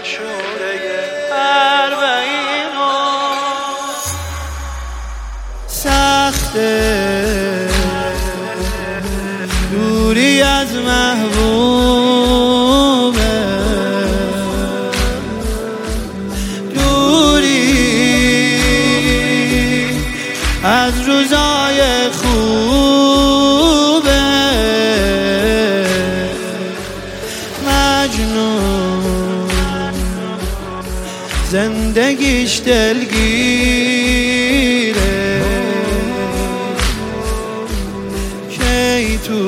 دلشوره اربعینو سخته دوری از محبوبه، دوری از روزای خوبه. مجنون زندگیش دلگیره، کی تو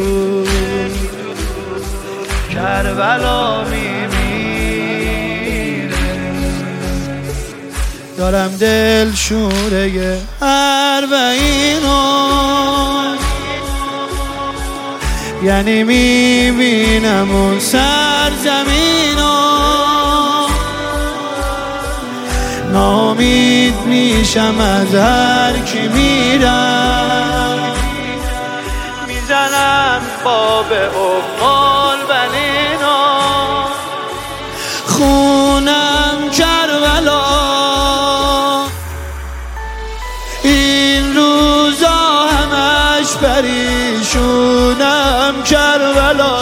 کربلا میمیره. دارم دلشوره اربعینو، یعنی میبینم اون سرزمینو، ناامید میشم از هر کی میرم، میزنم باب اقبال بنینو. خونم کربلا، این روزا همش پریشونم کربلا.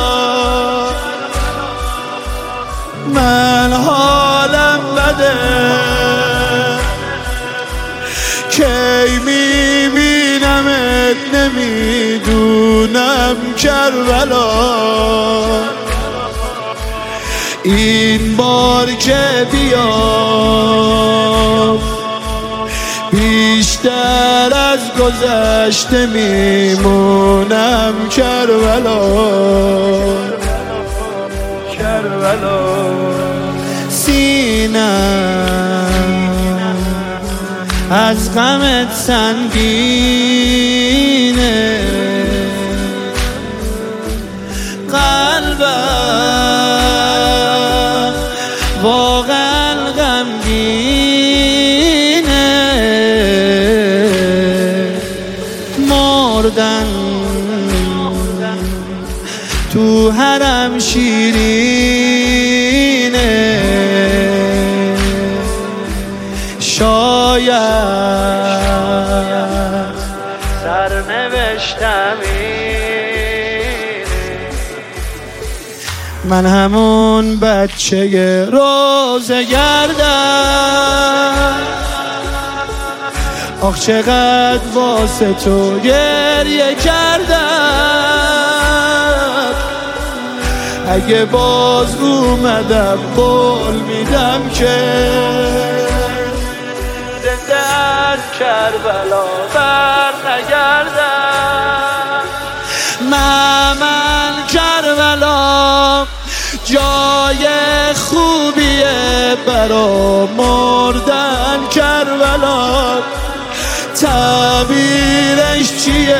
من حالم بده، کی میبینمت نمیدونم کربلا. این بار که بیام بیشتر از گذشته میمونم کربلا. کربلا سینم از غمت سنگینه، قلبم واقعا غمگینه. مردن تو حرم شیرینه، شاید سرنوشتم اینه. من همون بچه روزه گردم، آخ چقدر واسه تو گریه کردم. اگه باز اومدم قول میدم که زنده از کربلا بر نگردم. من کربلا جای خوبیه برا مردن. کربلا تعبیرش چیه؟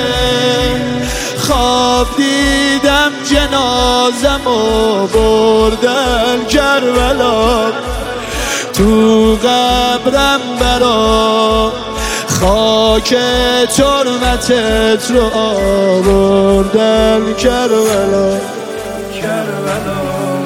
خواب دیدم جنازمو بردن. کربلا تو قبرم برا خاک ترمتت رو آوردن. کربلا کربلا